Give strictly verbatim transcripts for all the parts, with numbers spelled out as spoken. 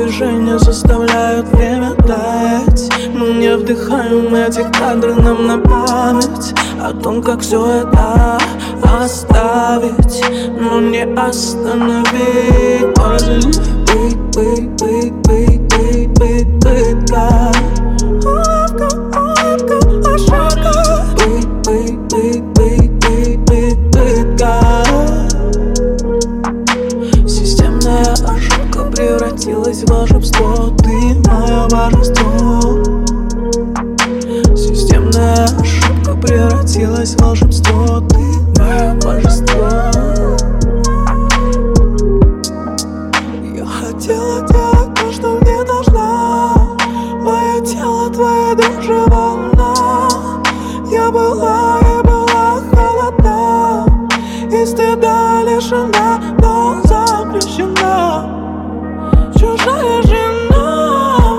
движения заставляют время таять. Мы не вдыхаем эти кадры нам на память о том, как все это оставить, но не остановить. Пыть, пыть, пыть, пыть, пыть, пыть, пытка. Улыбка, улыбка, ошибка. Пыть, пыть, пыть, пыть, пыть, пыть, пытка. Системная ошибка превратилась в волшебство. Ты мое божество. Системная ошибка превратилась в волшебство. Ты мое божество. Я хотела делать то, что мне должна. Мое тело, твоя душа волна. Я была, я была холодна, и стыда лишена, но запрещена. Чужая жена.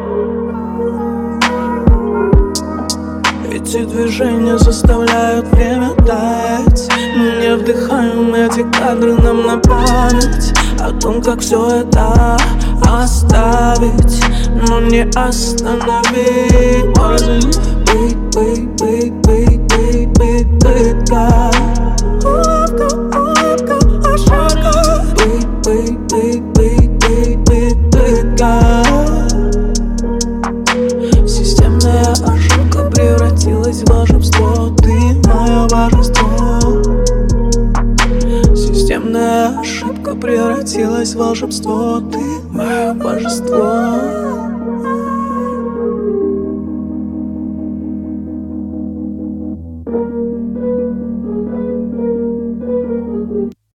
Эти движения заставляют время таять. Мы не вдыхаем эти кадры нам на память о том, как все это оставить, но не остановить. Пыть, пыть, пыть, пыть, пыть, пыть, пытка. Улыбка, улыбка, ошибка. Пыть, пыть, пыть, пыть, пыть, пыть, пытка. Системная ошибка превратилась в волшебство. Ты мое божество. Системная ошибка превратилась в волшебство. Ты мое божество.